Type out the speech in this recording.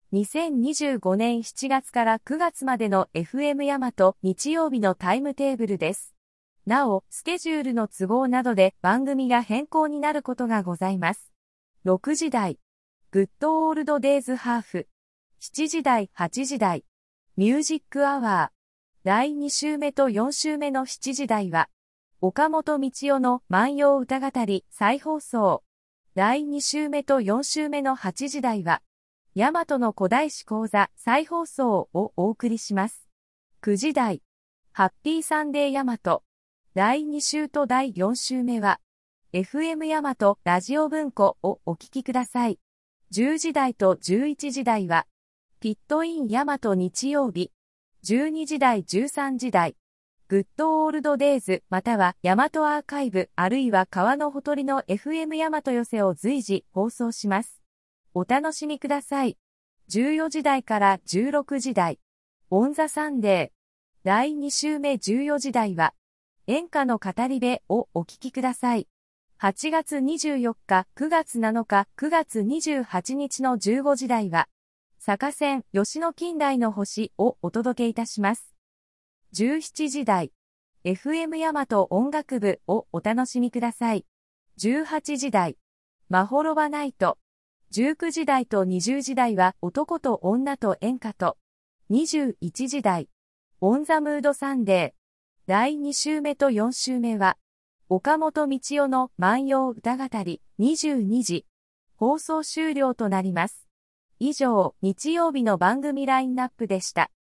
2025年7月から9月までの FM 大和日曜日のタイムテーブルです。なお、スケジュールの都合などで番組が変更になることがございます。6時台、グッドオールドデイズハーフ。7時台、8時台、ミュージックアワー。第2週目と4週目の7時台は、岡本道夫の万葉歌語り再放送。第2週目と4週目の8時台は、大和の古代史講座再放送をお送りします。9時台、ハッピーサンデー大和。第2週と第4週目は、FM 大和ラジオ文庫をお聞きください。10時台と11時台は、ピットイン大和日曜日。12時台13時台。グッドオールドデイズまたは大和アーカイブあるいは川のほとりの FM 大和寄せを随時放送します。お楽しみください。14時台から16時台。オンザサンデー。第2週目14時台は、演歌の語り部をお聞きください。8月24日、9月7日、9月28日の15時台は、坂線吉野近代の星をお届けいたします。17時台、FM 大和音楽部をお楽しみください。18時台、まほろばナイト。19時台と20時台は男と女と演歌と。21時台、オンザムードサンデー。第2週目と4週目は、岡本道夫の万葉歌語り22時。放送終了となります。以上、日曜日の番組ラインナップでした。